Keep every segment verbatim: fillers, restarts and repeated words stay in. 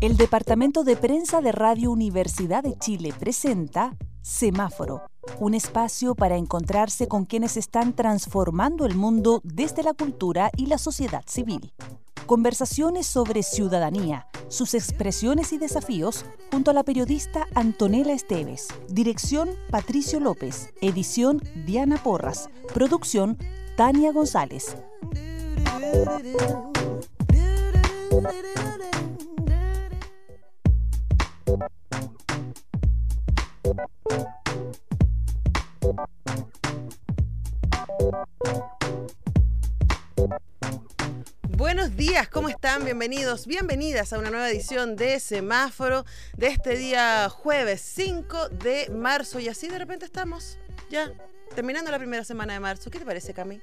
El Departamento de Prensa de Radio Universidad de Chile presenta Semáforo, un espacio para encontrarse con quienes están transformando el mundo desde la cultura y la sociedad civil. Conversaciones sobre ciudadanía, sus expresiones y desafíos, junto a la periodista Antonella Esteves. Dirección Patricio López. Edición Diana Porras. Producción Tania González. Buenos días, ¿cómo están? Bienvenidos, bienvenidas a una nueva edición de Semáforo de este día jueves cinco de marzo. Y así de repente estamos ya terminando la primera semana de marzo. ¿Qué te parece, Cami?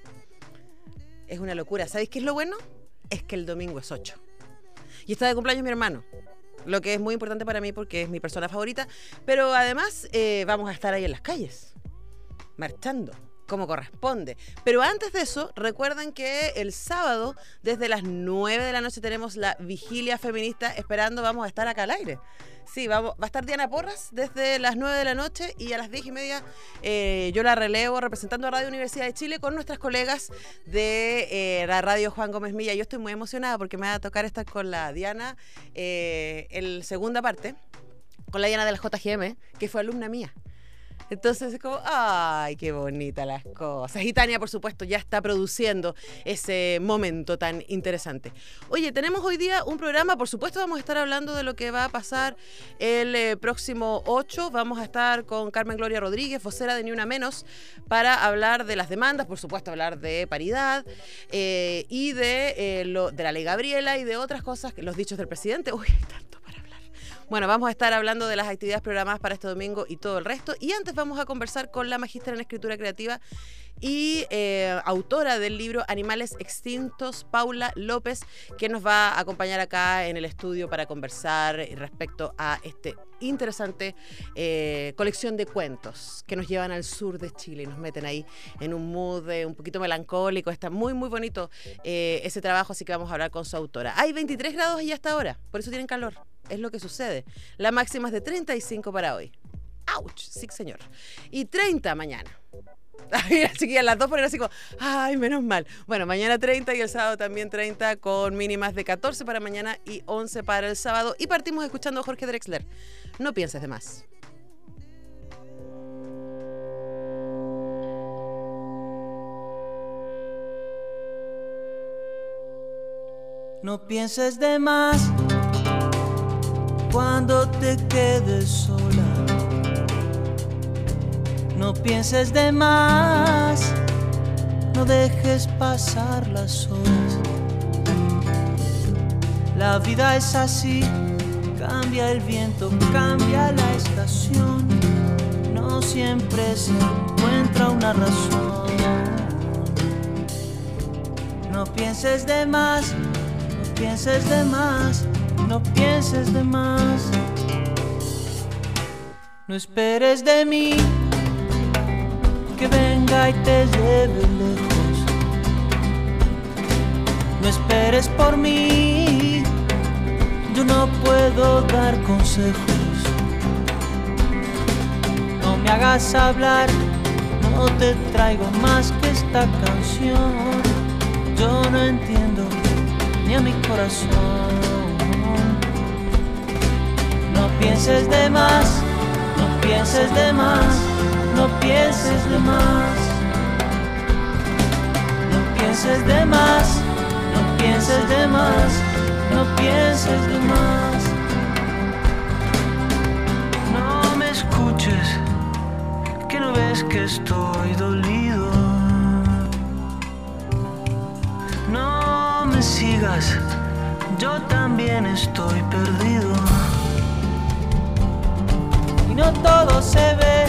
Es una locura. ¿Sabéis qué es lo bueno? Es que el domingo es ocho. Y está de cumpleaños mi hermano. Lo que es muy importante para mí porque es mi persona favorita. Pero además eh, vamos a estar ahí en las calles, marchando como corresponde. Pero antes de eso, recuerden que el sábado, desde las nueve de la noche, tenemos la vigilia feminista esperando. Vamos a estar acá al aire. Sí, vamos, va a estar Diana Porras desde las nueve de la noche y a las diez y media eh, yo la relevo representando a Radio Universidad de Chile con nuestras colegas de eh, la radio Juan Gómez Milla. Yo estoy muy emocionada porque me va a tocar estar con la Diana eh, en segunda parte, con la Diana de la J G M, que fue alumna mía. Entonces es como, ¡ay, qué bonitas las cosas! Y Tania, por supuesto, ya está produciendo ese momento tan interesante. Oye, tenemos hoy día un programa, por supuesto vamos a estar hablando de lo que va a pasar el eh, próximo ocho. Vamos a estar con Carmen Gloria Rodríguez, vocera de Ni Una Menos, para hablar de las demandas, por supuesto hablar de paridad eh, y de, eh, lo, de la ley Gabriela y de otras cosas, los dichos del presidente. Uy, hay tanto para hablar. Bueno, vamos a estar hablando de las actividades programadas para este domingo y todo el resto. Y antes vamos a conversar con la magíster en escritura creativa y eh, autora del libro Animales Extintos, Paula López, que nos va a acompañar acá en el estudio para conversar respecto a este interesante eh, colección de cuentos que nos llevan al sur de Chile y nos meten ahí en un mood eh, un poquito melancólico. Está muy muy bonito eh, ese trabajo, así que vamos a hablar con su autora. Hay veintitrés grados y hasta ahora, por eso tienen calor. Es lo que sucede. La máxima es de treinta y cinco para hoy. ¡Auch! Sí, señor. Y treinta mañana. Ay, las chiquillas, las dos ponen así como, ¡ay, menos mal! Bueno, mañana treinta y el sábado también treinta, con mínimas de catorce para mañana y once para el sábado. Y partimos escuchando a Jorge Drexler. No pienses de más. No pienses de más cuando te quedes sola. No pienses de más, no dejes pasar las horas. La vida es así, cambia el viento, cambia la estación. No siempre se encuentra una razón. No pienses de más, no pienses de más. No pienses de más. No esperes de mí que venga y te lleve lejos. No esperes por mí, yo no puedo dar consejos. No me hagas hablar, no te traigo más que esta canción. Yo no entiendo ni a mi corazón. No pienses de más, no pienses de más, no pienses de más. No pienses de más, no pienses de más, no pienses de más. No me escuches, que no ves que estoy dolido. No me sigas, yo también estoy perdido. No todo se ve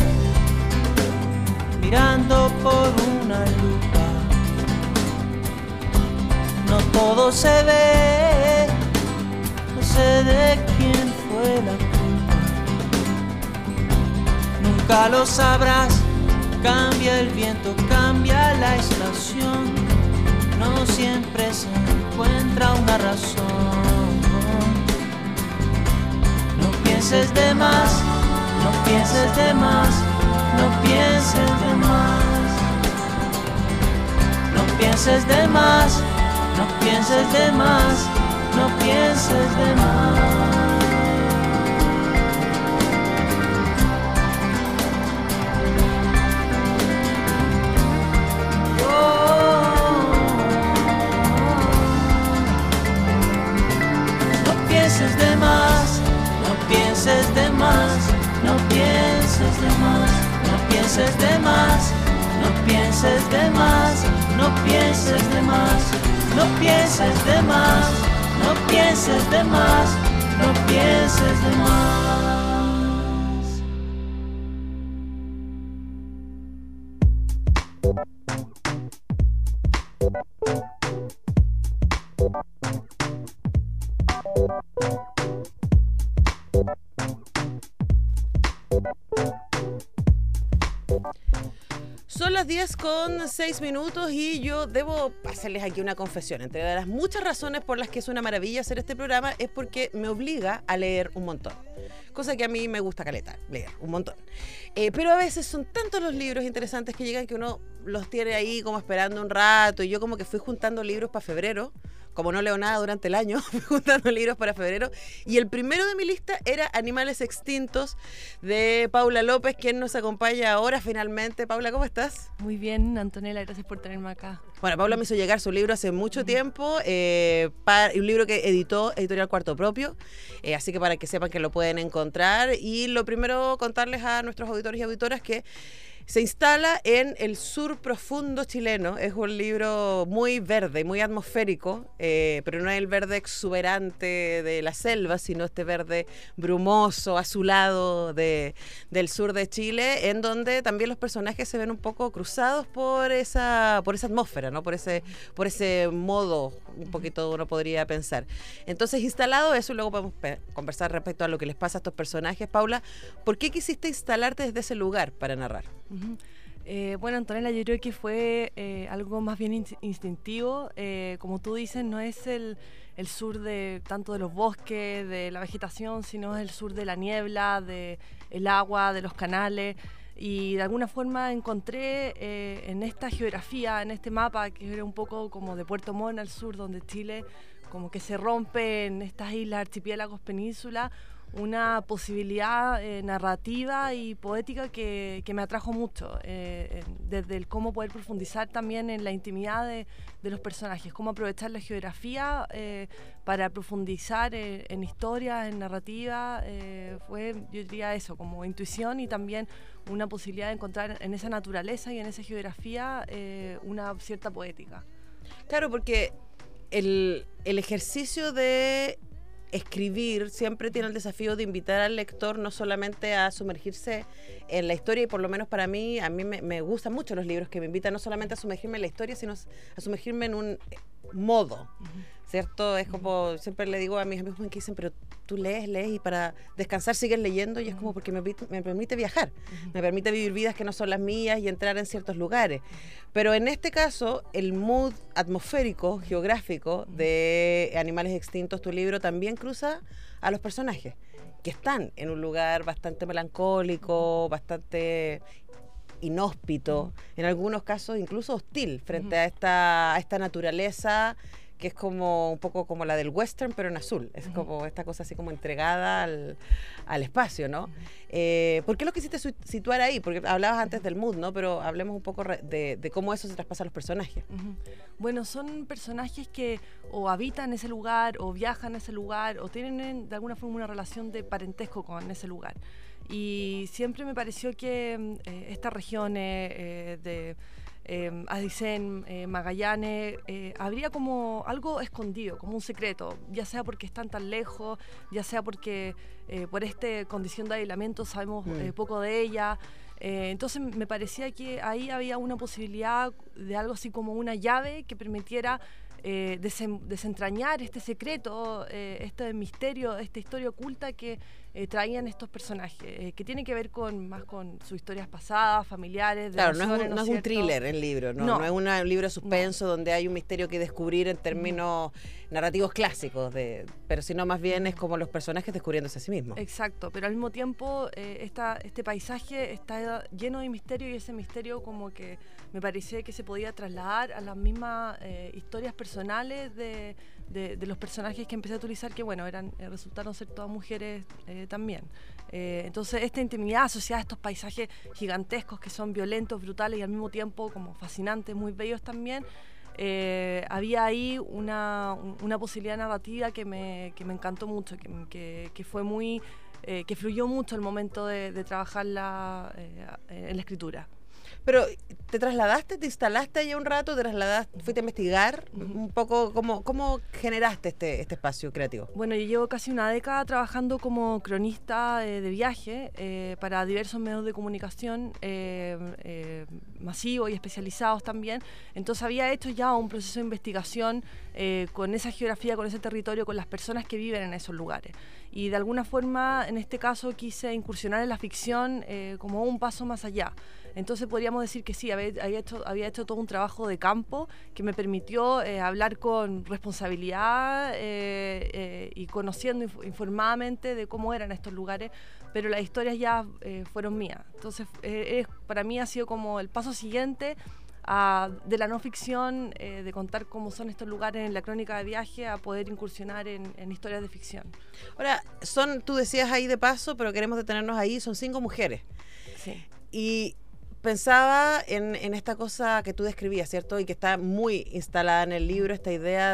mirando por una lupa. No todo se ve, no sé de quién fue la culpa. Nunca lo sabrás, cambia el viento, cambia la estación. No siempre se encuentra una razón. pienses de más, no pienses de más, no pienses de más. No pienses de más, no pienses de más, no pienses de más. No pienses de más, no pienses de más, no pienses de más, no pienses de más, no pienses de más, no pienses de más, no pienses de más, no pienses de más, no pienses de más. Son las diez con seis minutos y yo debo hacerles aquí una confesión. Entre las muchas razones por las que es una maravilla hacer este programa es porque me obliga a leer un montón. Cosa que a mí me gusta caleta, leer un montón. Eh, pero a veces son tantos los libros interesantes que llegan que uno los tiene ahí como esperando un rato. Y yo como que fui juntando libros para febrero. Como no leo nada durante el año, fui juntando libros para febrero. Y el primero de mi lista era Animales Extintos, de Paula López, quien nos acompaña ahora finalmente. Paula, ¿cómo estás? Muy bien, Antonella, gracias por tenerme acá. Bueno, Paula me hizo llegar su libro hace mucho tiempo, eh, para, un libro que editó Editorial Cuarto Propio, eh, así que para que sepan que lo pueden encontrar. Y lo primero, contarles a nuestros auditores y auditoras que se instala en el sur profundo chileno. Es un libro muy verde, muy atmosférico, eh, pero no es el verde exuberante de la selva, sino este verde brumoso, azulado de, del sur de Chile, en donde también los personajes se ven un poco cruzados por esa, por esa atmósfera, ¿no? Por ese, por ese modo, un poquito uno podría pensar. Entonces, instalado eso, y luego podemos conversar respecto a lo que les pasa a estos personajes. Paula, ¿por qué quisiste instalarte desde ese lugar para narrar? Uh-huh. Eh, bueno, Antonella, yo creo que fue eh, algo más bien in- instintivo. Eh, como tú dices, no es el, el sur de tanto de los bosques, de la vegetación, sino es el sur de la niebla, de el agua, de los canales. Y de alguna forma encontré eh, en esta geografía, en este mapa, que era un poco como de Puerto Montt al sur, donde Chile como que se rompe en estas islas, archipiélagos, penínsulas, una posibilidad eh, narrativa y poética que, que me atrajo mucho, eh, desde el cómo poder profundizar también en la intimidad de, de los personajes, cómo aprovechar la geografía eh, para profundizar eh, en historia, en narrativa. Eh, fue, yo diría eso, como intuición y también una posibilidad de encontrar en esa naturaleza y en esa geografía eh, una cierta poética. Claro, porque el, el ejercicio de escribir siempre tiene el desafío de invitar al lector no solamente a sumergirse en la historia, y por lo menos para mí, a mí me, me gustan mucho los libros que me invitan no solamente a sumergirme en la historia, sino a sumergirme en un modo, uh-huh. ¿cierto? Es como, siempre le digo a mis amigos que dicen, pero tú lees, lees y para descansar sigues leyendo, y es como porque me, me permite viajar, uh-huh. me permite vivir vidas que no son las mías y entrar en ciertos lugares. Pero en este caso, el mood atmosférico, geográfico de Animales Extintos, tu libro, también cruza a los personajes, que están en un lugar bastante melancólico, bastante inhóspito, en algunos casos incluso hostil frente a esta, a esta naturaleza que es como un poco como la del western, pero en azul. Es uh-huh. como esta cosa así como entregada al, al espacio, ¿no? Uh-huh. Eh, ¿Por qué lo quisiste situar ahí? Porque hablabas antes del mood, ¿no? Pero hablemos un poco de, de cómo eso se traspasa a los personajes. Uh-huh. Bueno, son personajes que o habitan ese lugar, o viajan a ese lugar, o tienen de alguna forma una relación de parentesco con ese lugar. Y siempre me pareció que eh, estas regiones eh, de eh, Aysén, eh, Magallanes, eh, habría como algo escondido, como un secreto, ya sea porque están tan lejos, ya sea porque eh, por esta condición de aislamiento sabemos mm. eh, poco de ella. Eh, entonces me parecía que ahí había una posibilidad de algo así como una llave que permitiera eh, desen, desentrañar este secreto, eh, este misterio, esta historia oculta que eh, traían estos personajes, eh, que tiene que ver con más con sus historias pasadas, familiares. De claro, no es, emociones, un, ¿no no es un thriller el libro, no, no. no es una, un libro de suspenso no. donde hay un misterio que descubrir en términos mm. narrativos clásicos, de, pero sino más bien es como los personajes descubriéndose a sí mismos. Exacto, pero al mismo tiempo eh, esta, este paisaje está lleno de misterio y ese misterio como que me parecía que se podía trasladar a las mismas eh, historias personales de, de, de los personajes que empecé a utilizar, que bueno, eran eh, resultaron ser todas mujeres eh, también. Eh, entonces esta intimidad asociada a estos paisajes gigantescos que son violentos, brutales y al mismo tiempo como fascinantes, muy bellos también, eh, había ahí una, una posibilidad narrativa que me, que me encantó mucho, que, que, que fue muy, eh, que fluyó mucho al momento de, de trabajarla eh, en la escritura. Pero, ¿te trasladaste, te instalaste allá un rato, te trasladaste, fuiste a investigar uh-huh. un poco cómo, cómo generaste este, este espacio creativo? Bueno, yo llevo casi una década trabajando como cronista eh, de viaje eh, para diversos medios de comunicación eh, eh, masivos y especializados también. Entonces había hecho ya un proceso de investigación eh, con esa geografía, con ese territorio, con las personas que viven en esos lugares. Y de alguna forma, en este caso, quise incursionar en la ficción eh, como un paso más allá. Entonces podríamos decir que sí, había, había, hecho, había hecho todo un trabajo de campo que me permitió eh, hablar con responsabilidad eh, eh, y conociendo inf informadamente de cómo eran estos lugares, pero las historias ya eh, fueron mías. Entonces eh, es, para mí ha sido como el paso siguiente a, de la no ficción, eh, de contar cómo son estos lugares en la crónica de viaje, a poder incursionar en, en historias de ficción. Ahora, son, tú decías ahí de paso, pero queremos detenernos ahí, son cinco mujeres. Sí. Y pensaba en, en esta cosa que tú describías, ¿cierto? Y que está muy instalada en el libro, esta idea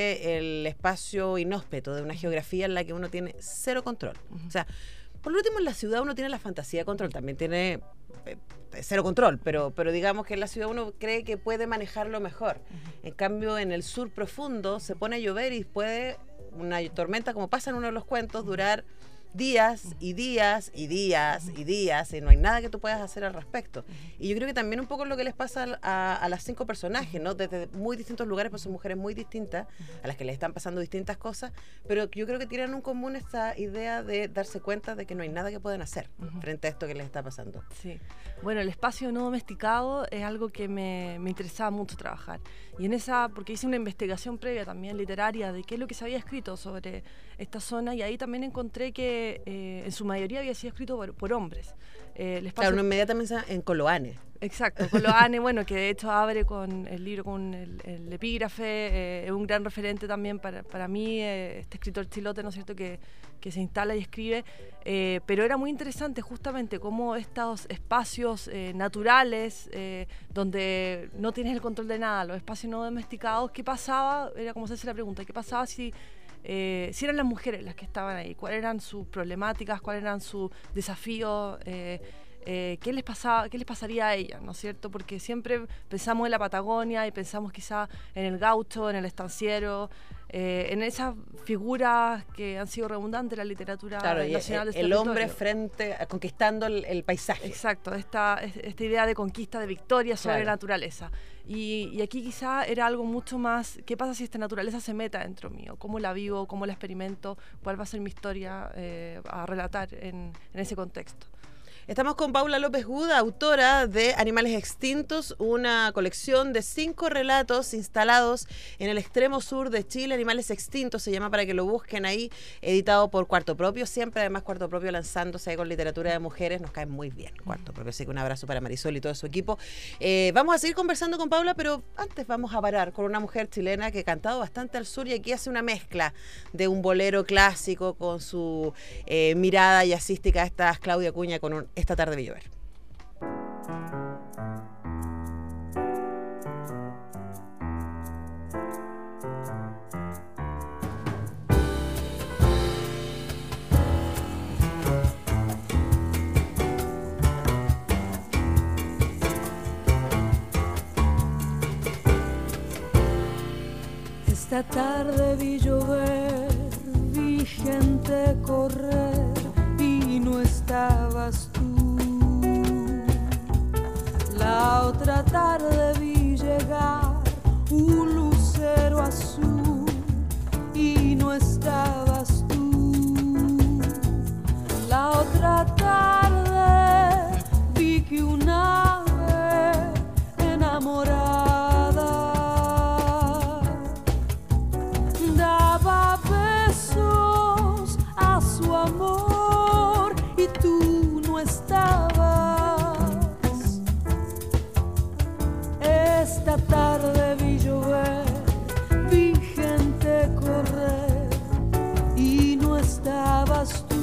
del espacio inhóspito, de una geografía en la que uno tiene cero control. Uh-huh. O sea, por lo último en la ciudad uno tiene la fantasía de control, también tiene eh, cero control, pero, pero digamos que en la ciudad uno cree que puede manejarlo mejor. Uh-huh. En cambio, en el sur profundo se pone a llover y puede una tormenta, como pasa en uno de los cuentos, durar días y días y días y días y no hay nada que tú puedas hacer al respecto. Y yo creo que también un poco lo que les pasa a, a las cinco personajes, ¿no? Desde muy distintos lugares, pues son mujeres muy distintas, a las que les están pasando distintas cosas, pero yo creo que tienen en común esta idea de darse cuenta de que no hay nada que pueden hacer uh-huh. frente a esto que les está pasando. Sí. Bueno, el espacio no domesticado es algo que me, me interesaba mucho trabajar. Y en esa, porque hice una investigación previa también literaria de qué es lo que se había escrito sobre esta zona, y ahí también encontré que eh, en su mayoría había sido escrito por, por hombres. Eh, el espacio... Claro, uno inmediatamente en Coloane. Exacto, Coloane, bueno, que de hecho abre con el libro, con el, el epígrafe, eh, es un gran referente también para, para mí, eh, este escritor chilote, ¿no es cierto?, que, que se instala y escribe, eh, pero era muy interesante justamente cómo estos espacios eh, naturales, eh, donde no tienes el control de nada, los espacios no domesticados, ¿qué pasaba? Era como se hace la pregunta, ¿qué pasaba si... Eh, si eran las mujeres las que estaban ahí? ¿Cuáles eran sus problemáticas? ¿Cuáles eran sus desafíos? Eh, eh, ¿qué les pasaba, qué les pasaría a ellas, ¿no es cierto? Porque siempre pensamos en la Patagonia y pensamos quizá en el gaucho, en el estanciero, eh, en esas figuras que han sido redundantes en la literatura claro, nacional el, del el territorio. hombre frente a, conquistando el, el paisaje. Exacto, esta, esta idea de conquista, de victoria sobre claro. la naturaleza. Y, y aquí quizá era algo mucho más, ¿qué pasa si esta naturaleza se meta dentro mío? ¿Cómo la vivo? ¿Cómo la experimento? ¿Cuál va a ser mi historia eh, a relatar en, en ese contexto? Estamos con Paula López Guda, autora de Animales Extintos, una colección de cinco relatos instalados en el extremo sur de Chile. Animales Extintos se llama, para que lo busquen ahí, editado por Cuarto Propio. Siempre además Cuarto Propio lanzándose ahí con literatura de mujeres, nos cae muy bien Cuarto Propio, así que un abrazo para Marisol y todo su equipo. Eh, vamos a seguir conversando con Paula, pero antes vamos a parar con una mujer chilena que ha cantado bastante al sur y aquí hace una mezcla de un bolero clásico con su eh, mirada jazzística. Esta es Claudia Acuña con un Esta tarde vi llover. Esta tarde vi llover, vi gente correr y no estabas tú. La otra tarde vi llegar un lucero azul estabas tú.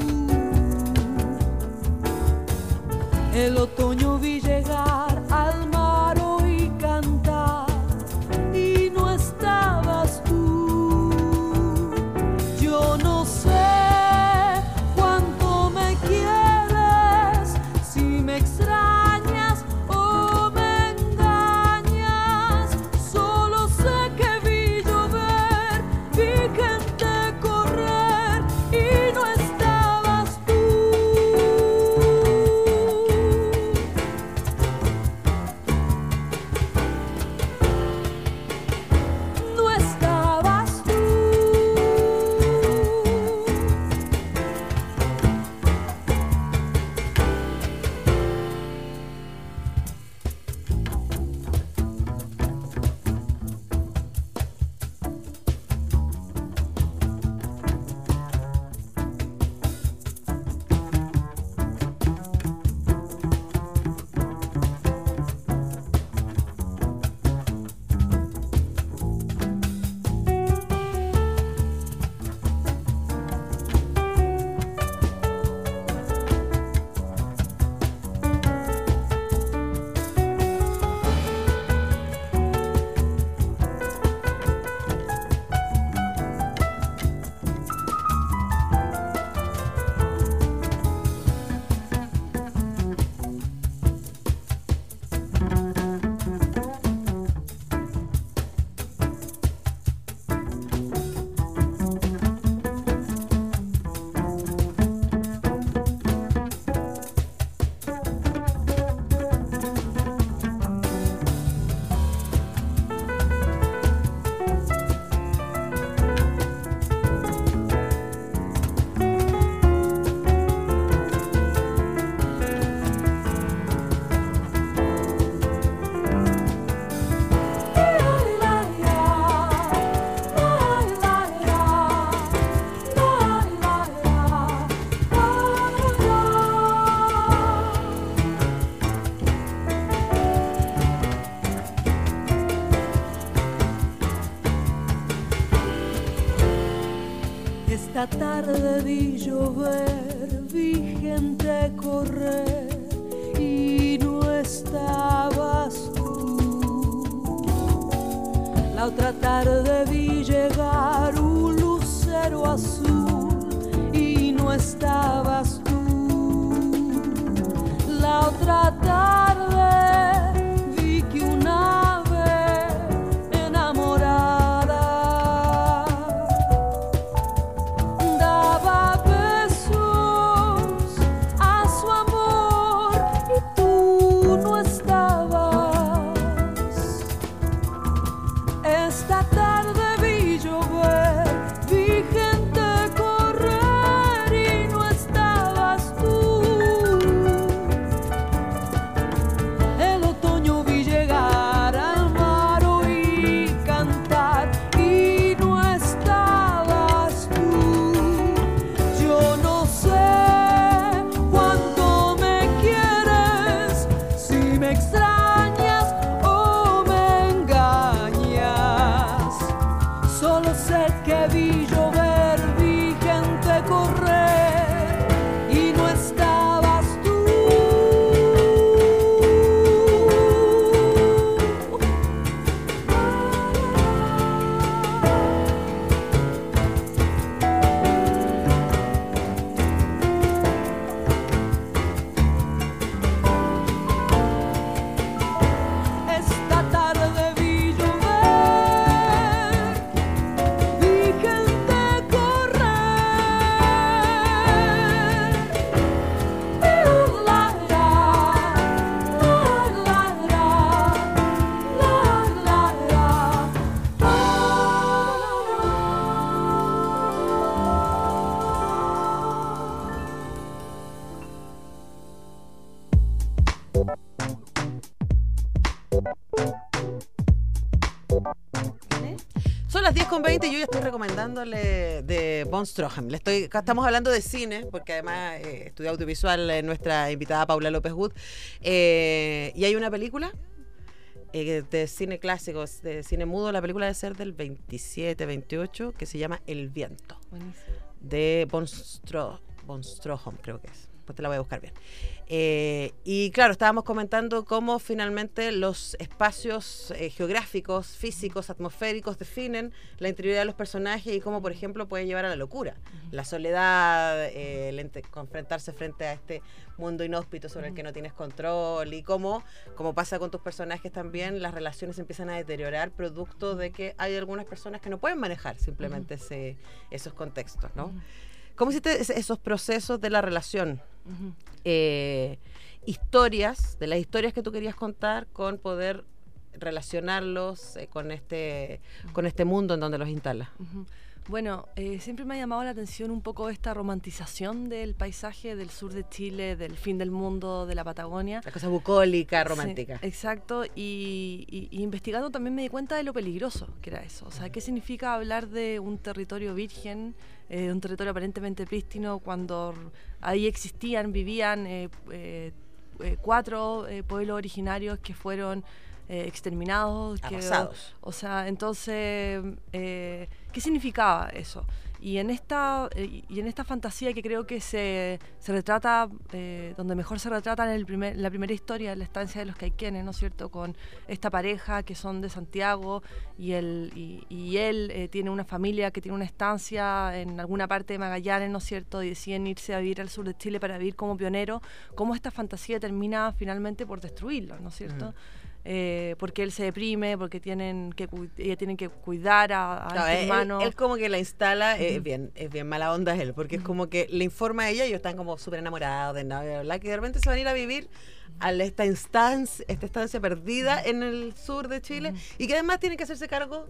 El otoño vi llegar al mar, oí cantar y no estabas tú. Yo no sé cuánto me quieres, si me extrañas o me engañas. Solo sé que vi llover, vi gente correr y no estabas tú. No estabas tú. Esta tarde vi llover, vi gente correr y no estabas tú. La otra tarde vi llegar un lucero azul y no estabas tú. La otra tarde vi que un ave enamorada daba besos a su amor y tú no estabas. Esta tarde vi llover, vi gente correr y no estabas tú. El otoño vi llegar al mar, oí cantar y no estabas tú. Yo no sé cuánto me quieres, si me extrañas o me engañas. Solo sé que vi llover, vi gente correr y no estabas tú. Esta tarde vi llover, vi gente correr. La, la, la, la, la, la, la, Son las diez con veinte y yo ya estoy recomendándole de Von Stroheim. Le estoy, acá estamos hablando de cine, porque además eh, estudia audiovisual eh, nuestra invitada Paula López Wood. Eh, y hay una película eh, de cine clásico, de cine mudo, la película debe ser del veintisiete, veintiocho, que se llama El viento, Buenísimo. de Von Stroheim. von Stroheim, creo que es. Pues te la voy a buscar bien. Eh, y claro, estábamos comentando cómo finalmente los espacios eh, geográficos, físicos, atmosféricos definen la interioridad de los personajes y cómo, por ejemplo, puede llevar a la locura. Uh-huh. La soledad, eh, el ente- confrontarse frente a este mundo inhóspito sobre uh-huh. el que no tienes control y cómo, como pasa con tus personajes también, las relaciones empiezan a deteriorar producto de que hay algunas personas que no pueden manejar simplemente uh-huh. ese, esos contextos, ¿no? Uh-huh. ¿Cómo hiciste esos procesos de la relación? Uh-huh. Eh, historias, de las historias que tú querías contar, con poder relacionarlos eh, con, este, uh-huh. con este mundo en donde los instalas. Uh-huh. Bueno, eh, siempre me ha llamado la atención un poco esta romantización del paisaje del sur de Chile, del fin del mundo, de la Patagonia. La cosa bucólica, romántica. Sí, exacto, y, y, y investigando también me di cuenta de lo peligroso que era eso. O sea, ¿qué significa hablar de un territorio virgen, eh, un territorio aparentemente prístino, cuando ahí existían, vivían eh, eh, eh, cuatro eh, pueblos originarios que fueron eh, exterminados? Arrasados. Que, o, o sea, entonces... Eh, ¿qué significaba eso? Y en esta eh, y en esta fantasía que creo que se, se retrata, eh, donde mejor se retrata en el primer, la primera historia, la estancia de los caiquenes, ¿no es cierto? Con esta pareja que son de Santiago y él, y, y él eh, tiene una familia que tiene una estancia en alguna parte de Magallanes, ¿no es cierto? Y deciden irse a vivir al sur de Chile para vivir como pionero. ¿Cómo esta fantasía termina finalmente por destruirlo, ¿no es cierto? Uh-huh. Eh, porque él se deprime, porque tienen que ella tienen que cuidar a, a claro, este él, hermano. Él como que la instala, uh-huh. eh, es bien, es bien mala onda él, porque uh-huh. es como que le informa a ella, ellos están como súper enamorados de nada, bla, que de repente se van a ir a vivir a esta instancia, esta estancia perdida uh-huh. en el sur de Chile, uh-huh. y que además tienen que hacerse cargo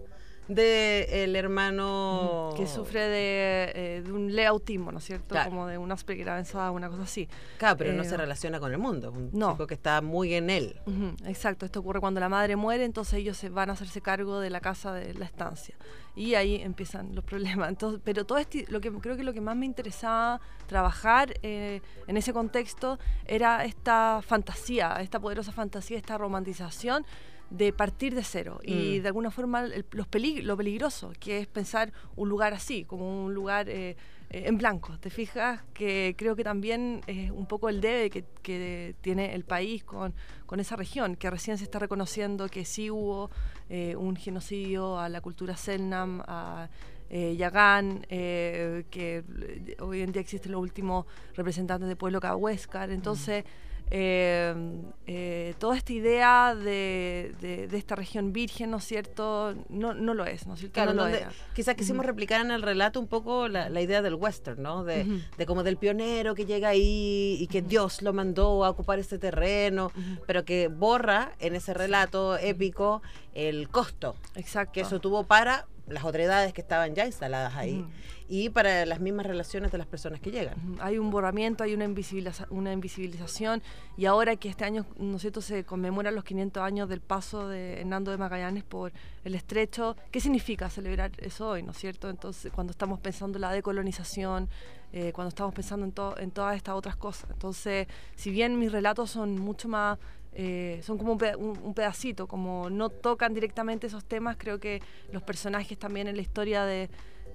de el hermano que sufre de, eh, de un leve autismo, ¿no es cierto? Claro. Como de una Asperger avanzada, una cosa así. Claro, pero eh, no se relaciona con el mundo, un no. chico que está muy en él. Uh-huh, exacto, esto ocurre cuando la madre muere, entonces ellos se van a hacerse cargo de la casa de la estancia. Y ahí empiezan los problemas. Entonces, pero todo este, lo que creo que lo que más me interesaba trabajar eh, en ese contexto era esta fantasía, esta poderosa fantasía, esta romantización de partir de cero mm. y de alguna forma el, los pelig- lo peligroso que es pensar un lugar así, como un lugar eh, eh, en blanco. ¿Te fijas? Que creo que también es un poco el debe que, que tiene el país con, con esa región, que recién se está reconociendo que sí hubo eh, un genocidio a la cultura Selknam, a Eh, Yagán, eh, que hoy en día existen los últimos representantes del pueblo Cahuéscar. Entonces, eh, eh, toda esta idea de, de, de esta región virgen, ¿no es cierto? No, no lo es, ¿no es cierto? Claro, no donde lo quizás quisimos uh-huh. replicar en el relato un poco la, la idea del western, ¿no? De, uh-huh. de como del pionero que llega ahí y que uh-huh. Dios lo mandó a ocupar ese terreno, uh-huh. pero que borra en ese relato épico el costo Exacto. que eso tuvo para las otredades que estaban ya instaladas ahí uh-huh. y para las mismas relaciones de las personas que llegan. Uh-huh. Hay un borramiento, hay una, invisibiliza- una invisibilización, y ahora que este año, ¿no es cierto?, se conmemoran los quinientos años del paso de Hernando de Magallanes por el estrecho. ¿Qué significa celebrar eso hoy, no es cierto? Entonces, cuando estamos pensando en la decolonización, eh, cuando estamos pensando en, to- en todas estas otras cosas. Entonces, si bien mis relatos son mucho más Eh, son como un, pe- un, un pedacito, como no tocan directamente esos temas, creo que los personajes también en la historia de,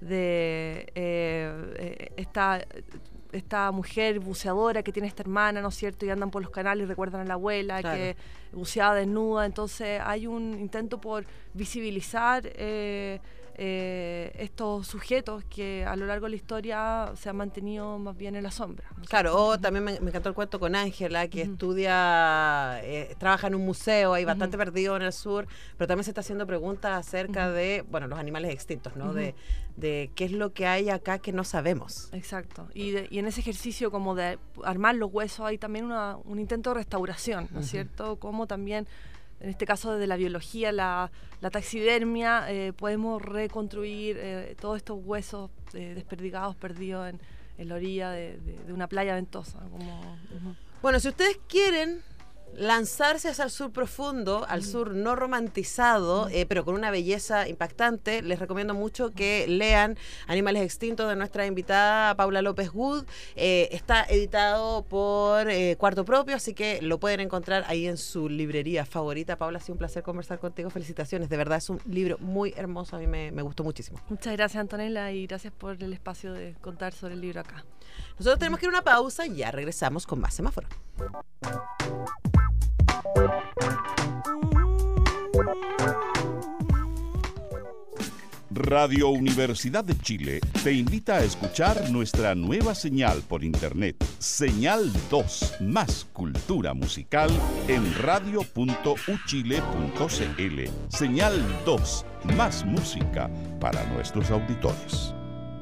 de eh, eh, esta, esta mujer buceadora que tiene esta hermana, ¿no es cierto? Y andan por los canales y recuerdan a la abuela, claro, que buceaba desnuda. Entonces hay un intento por visibilizar eh, Eh, estos sujetos que a lo largo de la historia se han mantenido más bien en la sombra, ¿no? Claro, o uh-huh. también me, me encantó el cuento con Ángela, que uh-huh. estudia, eh, trabaja en un museo ahí bastante uh-huh. perdido en el sur, pero también se está haciendo preguntas acerca uh-huh. de, bueno, los animales extintos, ¿no? Uh-huh. De, de qué es lo que hay acá que no sabemos. Exacto, y, de, y en ese ejercicio como de armar los huesos hay también una, un intento de restauración, ¿no es uh-huh. cierto? Como también en este caso desde la biología, la, la taxidermia, eh, podemos reconstruir eh, todos estos huesos eh, desperdigados, perdidos en, en la orilla de, de, de una playa ventosa. Como, uh-huh. Bueno, si ustedes quieren lanzarse hacia el sur profundo, al sur no romantizado, eh, pero con una belleza impactante. Les recomiendo mucho que lean Animales Extintos de nuestra invitada Paula López Wood. Eh, está editado por eh, Cuarto Propio, así que lo pueden encontrar ahí en su librería favorita. Paula, ha sido un placer conversar contigo. Felicitaciones, de verdad es un libro muy hermoso, a mí me, me gustó muchísimo. Muchas gracias, Antonella, y gracias por el espacio de contar sobre el libro acá. Nosotros tenemos que ir a una pausa y ya regresamos con más Semáforo. Radio Universidad de Chile te invita a escuchar nuestra nueva señal por internet, Señal dos, más cultura musical en radio punto u chile punto c l. Señal dos, más música para nuestros auditores.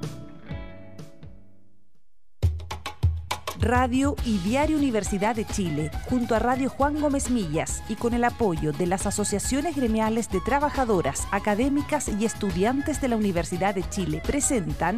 Radio y Diario Universidad de Chile, junto a Radio Juan Gómez Millas y con el apoyo de las asociaciones gremiales de trabajadoras, académicas y estudiantes de la Universidad de Chile, presentan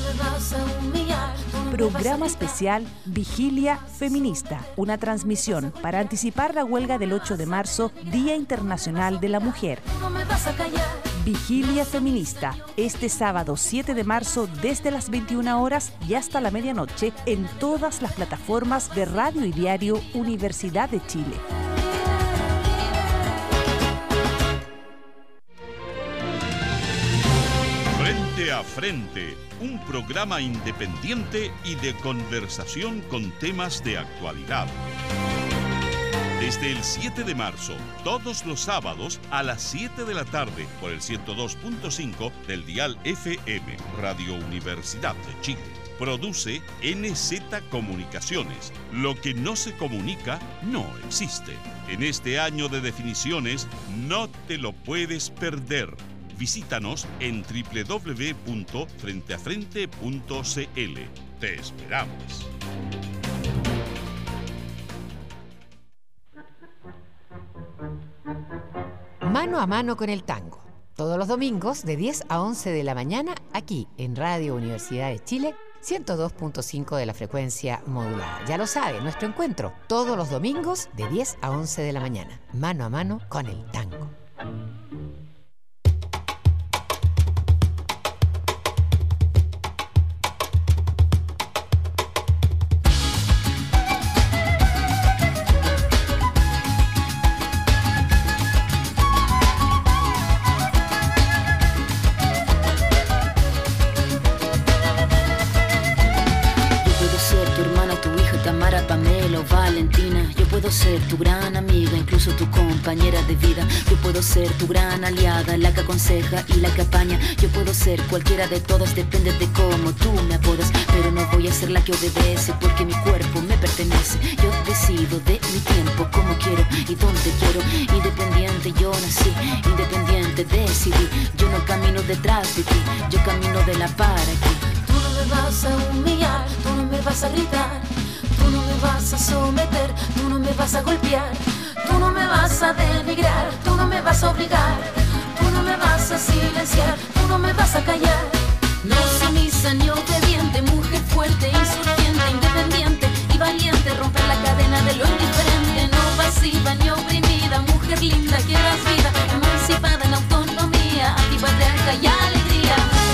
programa especial Vigilia Feminista, una transmisión para anticipar la huelga del ocho de marzo, Día Internacional de la Mujer. Vigilia Feminista, este sábado siete de marzo desde las veintiuna horas y hasta la medianoche en todas las plataformas de Radio y Diario Universidad de Chile. Frente a Frente, un programa independiente y de conversación con temas de actualidad. Desde el siete de marzo, todos los sábados a las siete de la tarde por el ciento dos punto cinco del dial F M, Radio Universidad de Chile. Produce N Z Comunicaciones. Lo que no se comunica no existe. En este año de definiciones, no te lo puedes perder. Visítanos en doble u doble u doble u punto frente a frente punto c l. Te esperamos. Mano a mano con el tango. Todos los domingos de diez a once de la mañana aquí en Radio Universidad de Chile, ciento dos punto cinco de la frecuencia modulada. Ya lo sabe, nuestro encuentro todos los domingos de diez a once de la mañana. Mano a mano con el tango. Puedo ser tu gran amiga, incluso tu compañera de vida. Yo puedo ser tu gran aliada, la que aconseja y la que apaña. Yo puedo ser cualquiera de todos, depende de cómo tú me apodas. Pero no voy a ser la que obedece, porque mi cuerpo me pertenece. Yo decido de mi tiempo, como quiero y donde quiero. Independiente yo nací, independiente decidí. Yo no camino detrás de ti, yo camino de la para aquí. Tú no me vas a humillar, tú no me vas a gritar. Tú no me vas a someter, tú no me vas a golpear, tú no me vas a denigrar, tú no me vas a obligar, tú no me vas a silenciar, tú no me vas a callar. No sumisa ni obediente, mujer fuerte, insurgente, independiente y valiente, romper la cadena de lo indiferente, no pasiva ni oprimida, mujer linda que das vida, emancipada en autonomía, antipatriarca y alegría.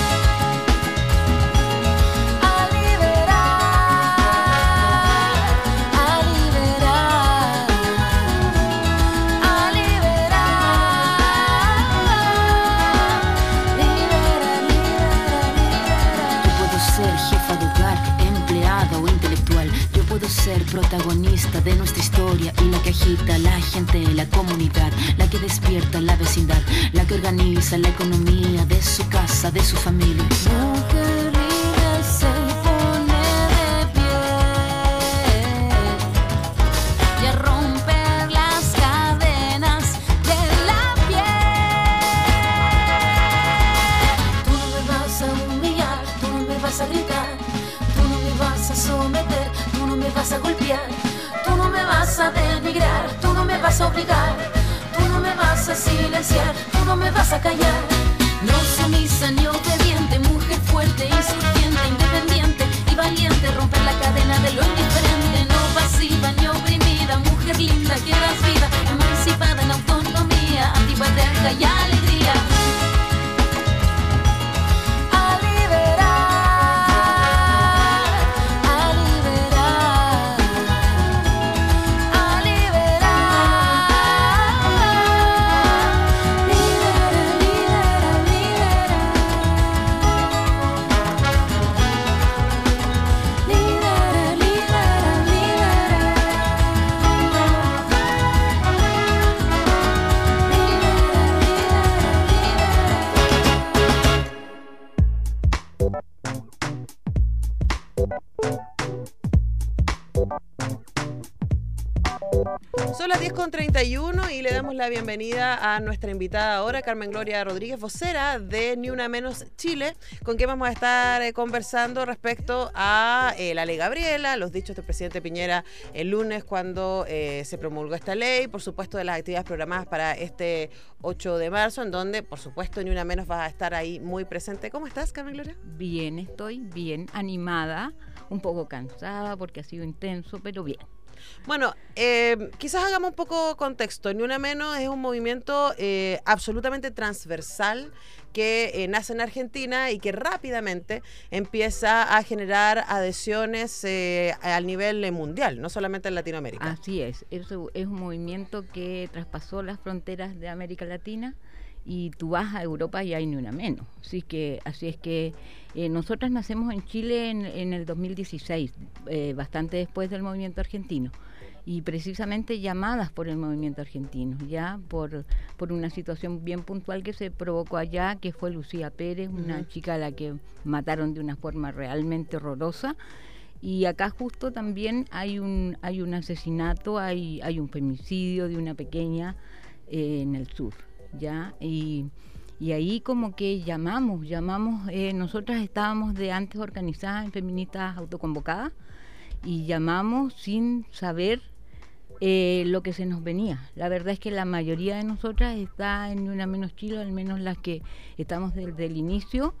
Puedo ser protagonista de nuestra historia y la que agita a la gente, la comunidad, la que despierta la vecindad, la que organiza la economía de su casa, de su familia. Mujer libre se pone de pie y a romper las cadenas de la piel. Tú no me vas a humillar, tú no me vas a gritar, tú no me vas a someter, tú no me vas a golpear, tú no me vas a denigrar, tú no me vas a obligar, tú no me vas a silenciar, tú no me vas a callar. No sumisa ni obediente, mujer fuerte, insurgente, independiente y valiente, romper la cadena de lo indiferente, no pasiva ni oprimida, mujer linda que da música y alegría. A liberar, a liberar, a liberar. Libera, libera, libera. Libera, libera, libera. Son las diez con treinta y uno y le damos la bienvenida a nuestra invitada ahora, Carmen Gloria Rodríguez, vocera de Ni Una Menos Chile, con quien vamos a estar eh, conversando respecto a eh, la ley Gabriela, los dichos del presidente Piñera el lunes cuando eh, se promulgó esta ley, por supuesto de las actividades programadas para este ocho de marzo, en donde por supuesto Ni Una Menos va a estar ahí muy presente. ¿Cómo estás, Carmen Gloria? Bien, estoy bien, animada, un poco cansada porque ha sido intenso, pero bien. Bueno, eh, quizás hagamos un poco contexto. Ni Una Menos es un movimiento eh, absolutamente transversal que eh, nace en Argentina y que rápidamente empieza a generar adhesiones eh, al nivel eh, mundial, no solamente en Latinoamérica. Así es, eso es un movimiento que traspasó las fronteras de América Latina y tú vas a Europa y hay Ni Una Menos. Así que, así es que eh, nosotras nacemos en Chile en, en el dos mil dieciséis, eh, bastante después del movimiento argentino, y precisamente llamadas por el movimiento argentino, ya por, por una situación bien puntual que se provocó allá, que fue Lucía Pérez, una uh-huh. chica a la que mataron de una forma realmente horrorosa. Y acá justo también hay un, hay un asesinato, hay, hay un femicidio de una pequeña eh, en el sur. Ya, y, y ahí como que llamamos, llamamos, eh, nosotras estábamos de antes organizadas en Feministas Autoconvocadas y llamamos sin saber eh, lo que se nos venía. La verdad es que la mayoría de nosotras está en Ni Una Menos Chile, al menos las que estamos desde el inicio,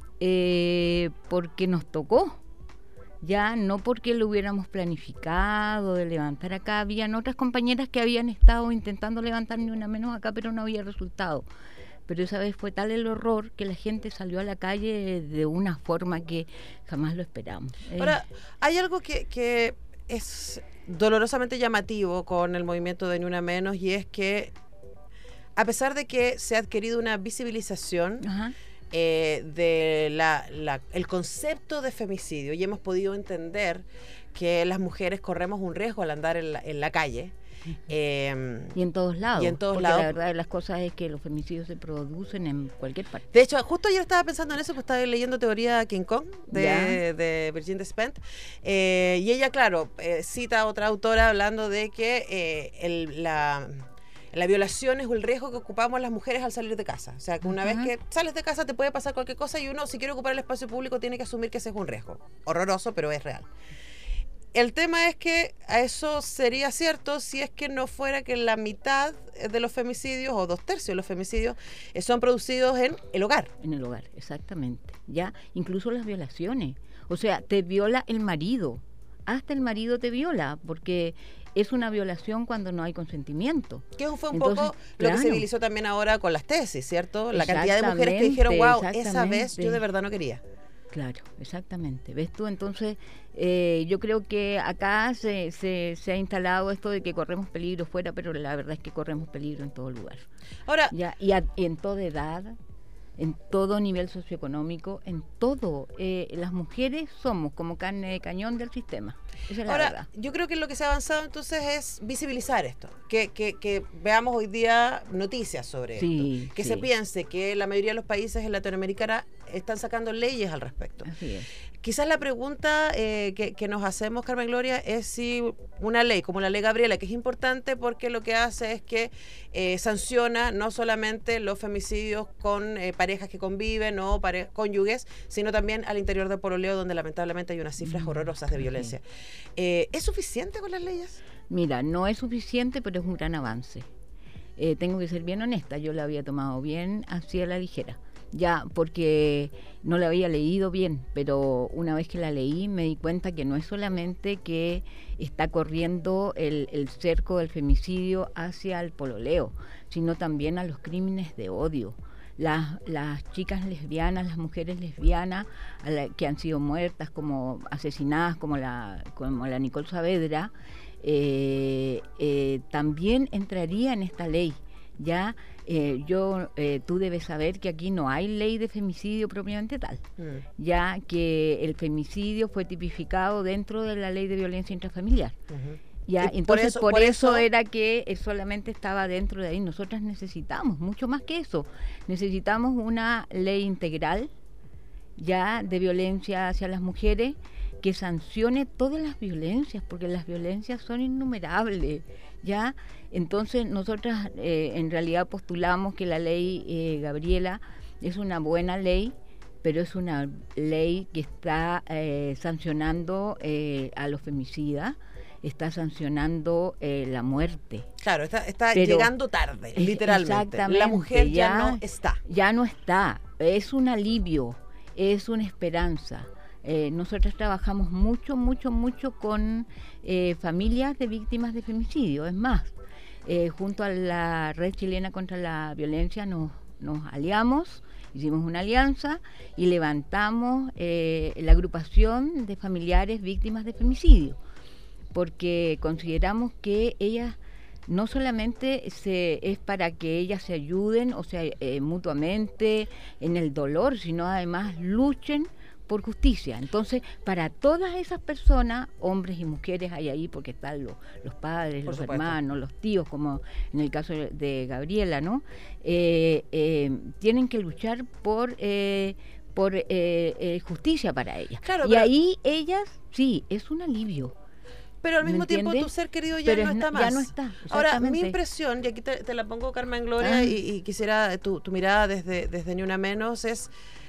eh, porque nos tocó. Ya no porque lo hubiéramos planificado de levantar acá, habían otras compañeras que habían estado intentando levantar Ni Una Menos acá, pero no había resultado. Pero esa vez fue tal el horror que la gente salió a la calle de una forma que jamás lo esperamos. Ahora, eh. hay algo que, que es dolorosamente llamativo con el movimiento de Ni Una Menos, y es que a pesar de que se ha adquirido una visibilización, ajá, Eh, de la, la, el concepto de femicidio, y hemos podido entender que las mujeres corremos un riesgo al andar en la, en la calle. Eh, y en todos lados. Y en todos porque lados. La verdad de las cosas es que los femicidios se producen en cualquier parte. De hecho, justo ayer estaba pensando en eso, pues estaba leyendo Teoría King Kong de, de Virginia Despentes, eh, y ella, claro, eh, cita a otra autora hablando de que eh, el, la... La violación es el riesgo que ocupamos las mujeres al salir de casa. O sea, que una uh-huh. vez que sales de casa te puede pasar cualquier cosa y uno, si quiere ocupar el espacio público, tiene que asumir que ese es un riesgo. Horroroso, pero es real. El tema es que a eso sería cierto si es que no fuera que la mitad de los femicidios, o dos tercios de los femicidios, son producidos en el hogar. En el hogar, exactamente. Ya, incluso las violaciones. O sea, te viola el marido. Hasta el marido te viola, porque es una violación cuando no hay consentimiento. Que fue un Entonces, poco lo claro. que se civilizó también ahora con las tesis, ¿cierto? La cantidad de mujeres que dijeron, wow, esa vez yo de verdad no quería. Claro, exactamente. ¿Ves tú? Entonces, eh, yo creo que acá se, se, se ha instalado esto de que corremos peligro fuera, pero la verdad es que corremos peligro en todo lugar. Ahora, ya, y, a, y en toda edad, en todo nivel socioeconómico, en todo. Eh, las mujeres somos como carne de cañón del sistema. Esa es la Ahora, verdad. Yo creo que lo que se ha avanzado entonces es visibilizar esto, que, que, que veamos hoy día noticias sobre sí, esto, que sí. se piense que la mayoría de los países en Latinoamérica están sacando leyes al respecto. Así es. Quizás la pregunta eh, que, que nos hacemos, Carmen Gloria, es si una ley como la ley Gabriela, que es importante porque lo que hace es que eh, sanciona no solamente los femicidios con eh, parejas que conviven o pare- cónyuges, sino también al interior del pololeo, donde lamentablemente hay unas cifras horrorosas de violencia. Eh, ¿Es suficiente con las leyes? Mira, no es suficiente, pero es un gran avance. Eh, tengo que ser bien honesta, yo la había tomado bien así a la ligera. ya, porque no la había leído bien, pero una vez que la leí me di cuenta que no es solamente que está corriendo el, el cerco del femicidio hacia el pololeo, sino también a los crímenes de odio. Las, las chicas lesbianas, las mujeres lesbianas a la, que han sido muertas, como asesinadas, como la, como la Nicole Saavedra, eh, eh, también entraría en esta ley. Ya eh, yo eh, tú debes saber que aquí no hay ley de femicidio propiamente tal, mm. ya que el femicidio fue tipificado dentro de la ley de violencia intrafamiliar. Uh-huh. Ya, entonces por eso, por por eso, eso era que solamente estaba dentro de ahí. Nosotras necesitamos mucho más que eso. Necesitamos una ley integral ya de violencia hacia las mujeres que sancione todas las violencias, porque las violencias son innumerables, ¿ya? Entonces nosotras eh, en realidad postulamos que la ley eh, Gabriela es una buena ley, pero es una ley que está eh, sancionando eh, a los femicidas, está sancionando eh, la muerte. Claro, está, está llegando tarde, literalmente. Exactamente. La mujer ya, ya no está. Ya no está. Es un alivio, es una esperanza. Eh, nosotros trabajamos mucho, mucho, mucho con eh, familias de víctimas de femicidio. Es más, eh, junto a la Red Chilena contra la Violencia nos, nos aliamos, hicimos una alianza y levantamos eh, la agrupación de familiares víctimas de femicidio, porque consideramos que ellas no solamente se, es para que ellas se ayuden, o sea, eh, mutuamente en el dolor, sino además luchen por justicia. Entonces, para todas esas personas, hombres y mujeres hay ahí, porque están los, los padres, por los supuesto. hermanos, los tíos, como en el caso de Gabriela, ¿no? Eh, eh, tienen que luchar por eh, por eh, eh, justicia para ellas. Claro, y pero... ahí ellas, sí, es un alivio. Pero al mismo tiempo tu ser querido ya pero no está más. Ya no está. Ahora, mi impresión, y aquí te, te la pongo, Carmen Gloria, ah. y, y quisiera tu, tu mirada desde, desde Ni Una Menos, es...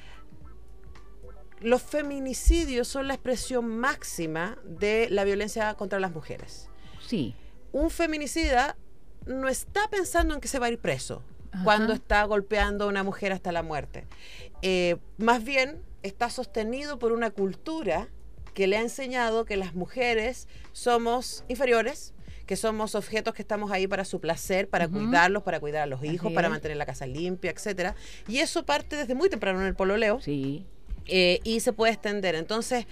Los feminicidios son la expresión máxima de la violencia contra las mujeres. Sí. Un feminicida no está pensando en que se va a ir preso Ajá. cuando está golpeando a una mujer hasta la muerte. Eh, más bien está sostenido por una cultura que le ha enseñado que las mujeres somos inferiores, que somos objetos que estamos ahí para su placer, para uh-huh. cuidarlos, para cuidar a los hijos, Así para es. mantener la casa limpia, etcétera. Y eso parte desde muy temprano en el pololeo. Sí. Eh, y se puede extender. Entonces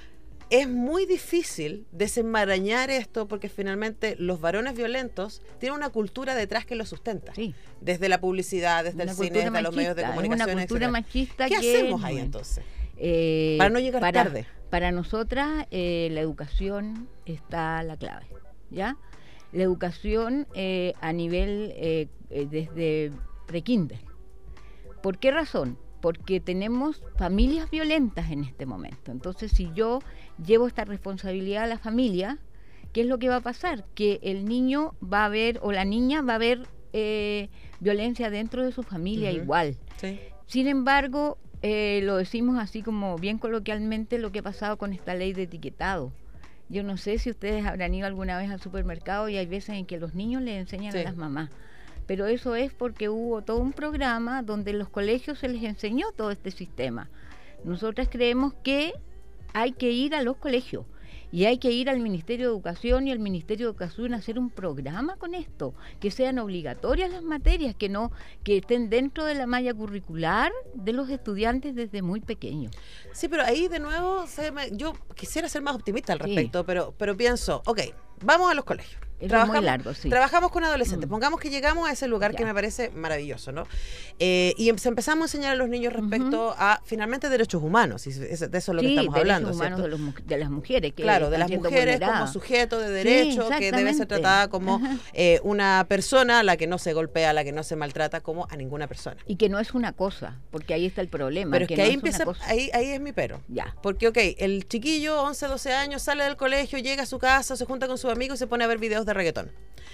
es muy difícil desenmarañar esto, porque finalmente los varones violentos tienen una cultura detrás que los sustenta, sí. desde la publicidad, desde una el cine, desde machista, los medios de comunicación, es una cultura etcétera. machista. ¿Qué que hacemos es, ahí entonces? Eh, para no llegar para, tarde. Para nosotras eh, la educación está la clave, ¿ya? La educación eh, a nivel eh, eh, desde prekinder. ¿Por qué razón? Porque tenemos familias violentas en este momento. Entonces, si yo llevo esta responsabilidad a la familia, ¿qué es lo que va a pasar? Que el niño va a ver, o la niña va a ver eh, violencia dentro de su familia uh-huh. igual. Sí. Sin embargo, eh, lo decimos así como bien coloquialmente, lo que ha pasado con esta ley de etiquetado. Yo no sé si ustedes habrán ido alguna vez al supermercado y hay veces en que los niños les enseñan sí. a las mamás. Pero eso es porque hubo todo un programa donde en los colegios se les enseñó todo este sistema. Nosotras creemos que hay que ir a los colegios y hay que ir al Ministerio de Educación y al Ministerio de Educación a hacer un programa con esto, que sean obligatorias las materias, que no que estén dentro de la malla curricular de los estudiantes desde muy pequeños. Sí, pero ahí de nuevo se me, yo quisiera ser más optimista al respecto, sí. pero, pero pienso, ok, vamos a los colegios. Es muy largo, sí. Trabajamos con adolescentes. Mm. Pongamos que llegamos a ese lugar ya. que me parece maravilloso, ¿no? Eh, y empezamos a enseñar a los niños respecto uh-huh. a, finalmente, derechos humanos. Y de eso es lo sí, que estamos hablando, derechos humanos de, los, de las mujeres. Que claro, de las mujeres como sujeto de derecho, sí, que debe ser tratada como eh, una persona a la que no se golpea, a la que no se maltrata, como a ninguna persona. Y que no es una cosa, porque ahí está el problema. Pero es que, que ahí no empieza, es ahí, ahí es mi pero. Ya. Porque, ok, el chiquillo, once, doce años, sale del colegio, llega a su casa, se junta con sus amigos y se pone a ver videos de reggaetón.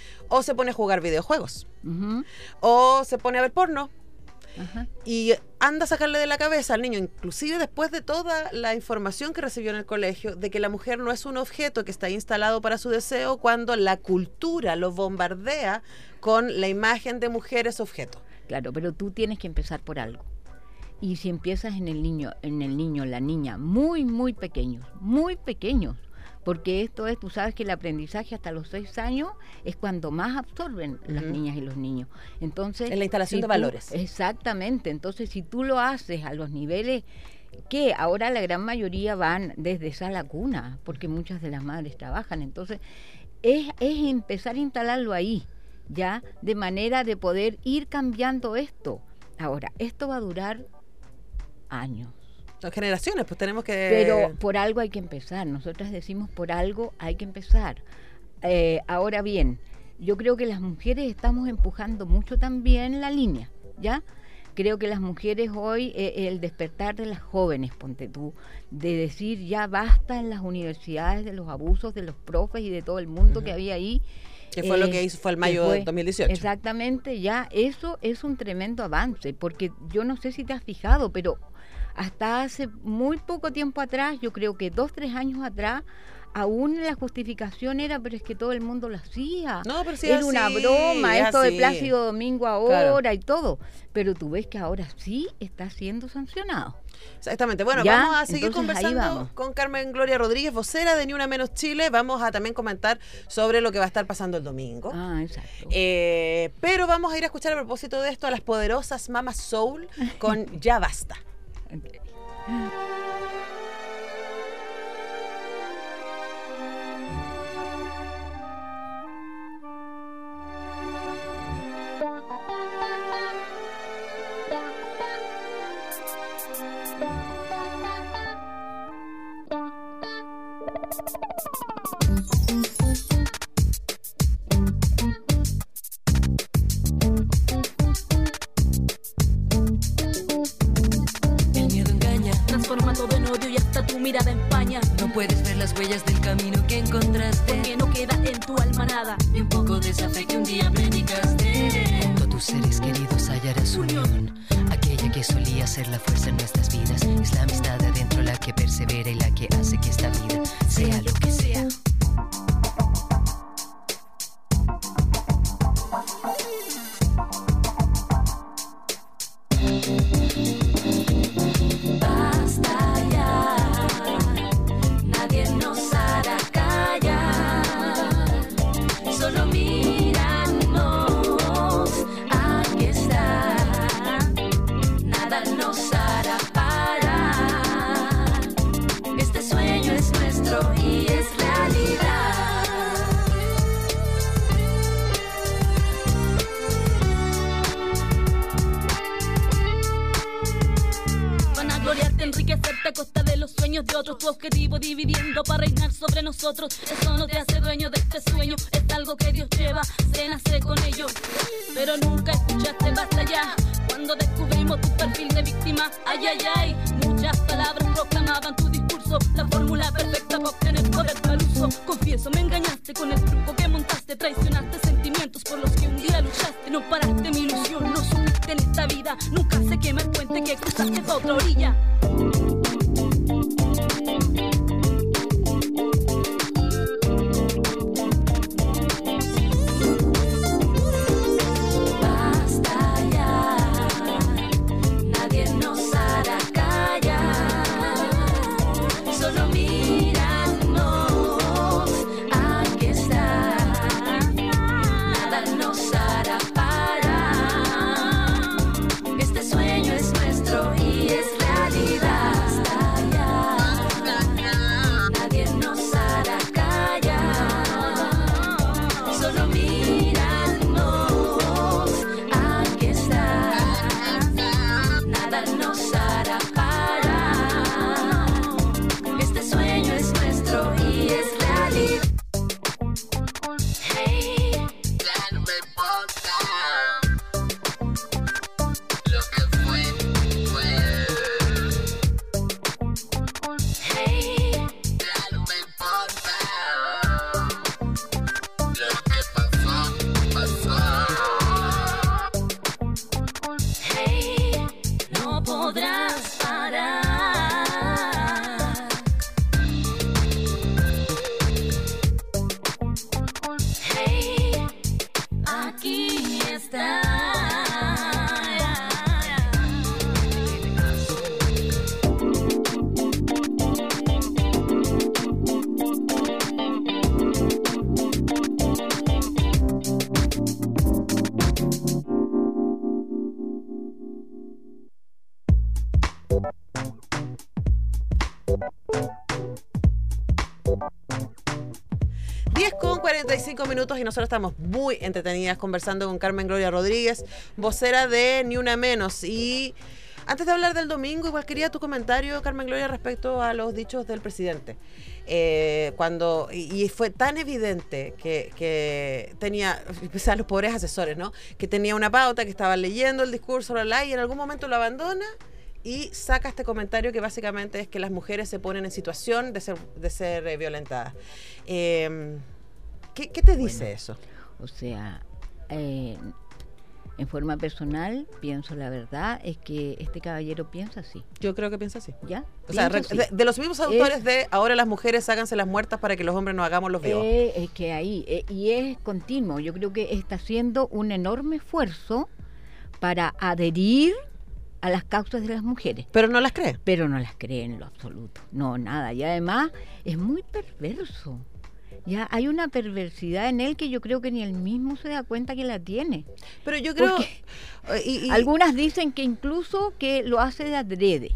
O se pone a jugar videojuegos. Uh-huh. O se pone a ver porno. Uh-huh. Y anda a sacarle de la cabeza al niño, inclusive después de toda la información que recibió en el colegio, de que la mujer no es un objeto que está instalado para su deseo, cuando la cultura lo bombardea con la imagen de mujeres objeto. Claro, pero tú tienes que empezar por algo. y si empiezas en el niño, en el niño, la niña, muy, muy pequeños, muy pequeños, porque esto es, tú sabes que el aprendizaje hasta los seis años es cuando más absorben uh-huh. las niñas y los niños. Entonces, en la instalación si de tú, valores. Exactamente, entonces si tú lo haces a los niveles que ahora la gran mayoría van desde esa la cuna, porque muchas de las madres trabajan, entonces es, es empezar a instalarlo ahí, ya, de manera de poder ir cambiando esto. Ahora, esto va a durar años. Son generaciones, pues tenemos que... Pero por algo hay que empezar. Nosotras decimos por algo hay que empezar. Eh, ahora bien, yo creo que las mujeres estamos empujando mucho también la línea, ¿ya? Creo que las mujeres hoy, eh, el despertar de las jóvenes, ponte tú, de decir ya basta en las universidades de los abusos de los profes y de todo el mundo uh-huh. que había ahí. Que fue eh, lo que hizo, fue el mayo fue, de dos mil dieciocho. Exactamente, ya eso es un tremendo avance, porque yo no sé si te has fijado, pero hasta hace muy poco tiempo atrás, yo creo que dos, tres años atrás, aún la justificación era, pero es que todo el mundo lo hacía. No, pero sí, era así, una broma, esto así. de Plácido Domingo ahora claro. y todo. Pero tú ves que ahora sí está siendo sancionado. Exactamente. Bueno, ¿Ya? vamos a seguir Entonces, conversando con Carmen Gloria Rodríguez, vocera de Ni Una Menos Chile. Vamos a también comentar sobre lo que va a estar pasando el domingo. Ah, exacto. Eh, pero vamos a ir a escuchar a propósito de esto a las poderosas Mama Soul con Ya Basta. Okay. Mirada empaña. No puedes ver las huellas del camino que encontraste, porque no queda en tu alma nada, y un poco de esa fe que un día predicaste. Junto a tus seres queridos hallarás unión, aquella que solía ser la fuerza en nuestras vidas. Es la amistad de adentro la que persevera y la que hace que esta vida sea lo que sea. De otros, tu objetivo dividiendo para reinar sobre nosotros. Eso no te hace dueño de este sueño, es algo que Dios lleva, se nace con ello. Pero nunca escuchaste basta ya, cuando descubrimos tu perfil de víctima. Ay, ay, ay, muchas palabras proclamaban tu discurso, la fórmula perfecta para obtener poder para el uso. Confieso, me engañaste con el truco que montaste, traicionaste sentimientos por los que un día luchaste. No paraste mi ilusión, no supiste en esta vida, nunca se quema el puente que cruzaste pa' otra orilla. Este sueño es nuestro y es realidad. diez con cuarenta y cinco minutos y nosotros estamos muy entretenidas conversando con Carmen Gloria Rodríguez, vocera de Ni Una Menos. Y antes de hablar del domingo, igual quería tu comentario, Carmen Gloria, respecto a los dichos del presidente. Eh, cuando y, y fue tan evidente que, que tenía, a los pobres asesores, ¿no? Que tenía una pauta, que estaba leyendo el discurso, bla, bla, y en algún momento lo abandona y saca este comentario que básicamente es que las mujeres se ponen en situación de ser, de ser eh, violentadas. Eh, ¿qué, ¿Qué te dice bueno, eso? O sea, eh, en forma personal, pienso la verdad, es que este caballero piensa así. Yo creo que piensa así. ¿Ya? O sea, Piensa de, así. de los mismos autores es, de ahora las mujeres háganse las muertas para que los hombres no hagamos los vivos. Eh, es que ahí, eh, y es continuo. Yo creo que está haciendo un enorme esfuerzo para adherir a las causas de las mujeres. Pero no las cree. Pero no las cree en lo absoluto. No, nada. Y además es muy perverso. Ya hay una perversidad en él que yo creo que ni él mismo se da cuenta que la tiene. Pero yo creo... Y, y, algunas dicen que incluso que lo hace de adrede.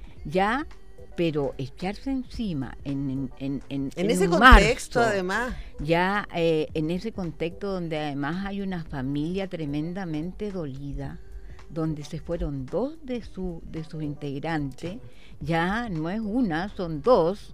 Ya, pero echarse encima en, en, en, en, en en ese un contexto, marzo, además. Ya eh, en ese contexto donde además hay una familia tremendamente dolida, donde se fueron dos de, su, de sus integrantes, ya no es una, son dos,